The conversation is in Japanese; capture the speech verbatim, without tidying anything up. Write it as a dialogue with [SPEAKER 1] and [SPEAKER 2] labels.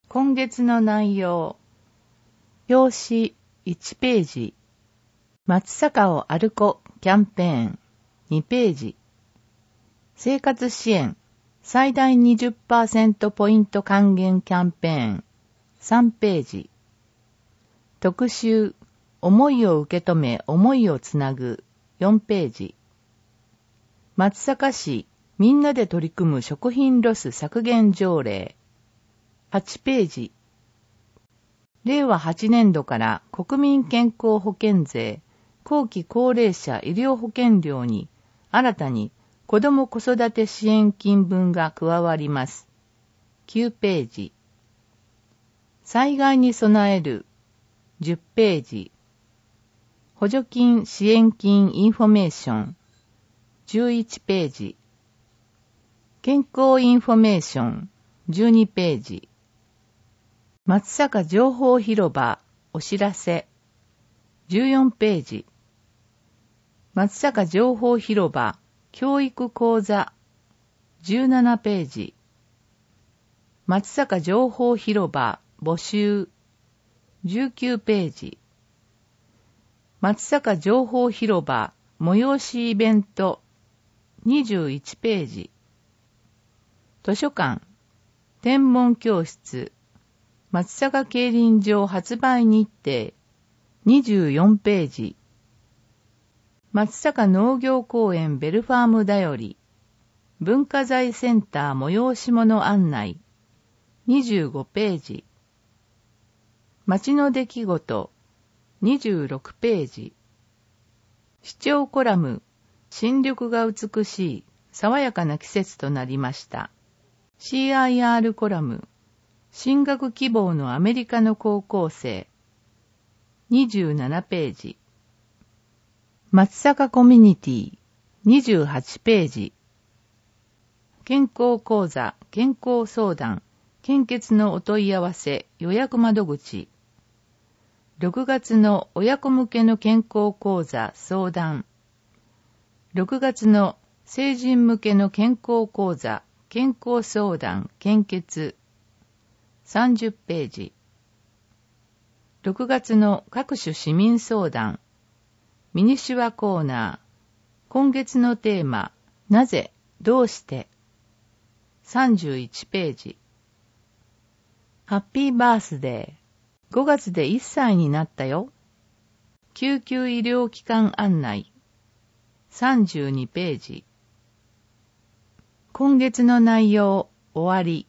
[SPEAKER 1] 今月の内容。表紙いちページ。松阪を歩こキャンペーンにページ。生活支援最大 にじゅっパーセント ポイント還元キャンペーンさんページ。特集思いを受け止め思いをつなぐよんページ。松阪市みんなで取り組む食品ロス削減条例はちページ。れいわはちねんどから国民健康保険税後期高齢者医療保険料に新たに子ども子育て支援金分が加わります。きゅうページ。災害に備えるじゅっページ。補助金支援金インフォメーションじゅういちページ。健康インフォメーションじゅうにページ。松阪情報広場お知らせじゅうよんページ。松阪情報広場教育講座じゅうななページ。松阪情報広場募集じゅうきゅうページ。松阪情報広場催しイベントにじゅういちページ。図書館天文教室松阪競輪場発売日程にじゅうよんページ。松阪農業公園ベルファームだより文化財センター催し物案内にじゅうごページ。街の出来事にじゅうろくページ。市長コラム新緑が美しい爽やかな季節となりました。シーアイアール コラム進学希望のアメリカの高校生にじゅうななページ。松阪コミュニティにじゅうはちページ。健康講座健康相談献血のお問い合わせ予約窓口ろくがつの親子向けの健康講座相談ろくがつの成人向けの健康講座健康相談献血さんじゅっページ。ろくがつの各種市民相談ミニシュアコーナー今月のテーマなぜどうしてさんじゅういちページ。ハッピーバースデーごがつでいっさいになったよ救急医療機関案内さんじゅうにページ。今月の内容終わり。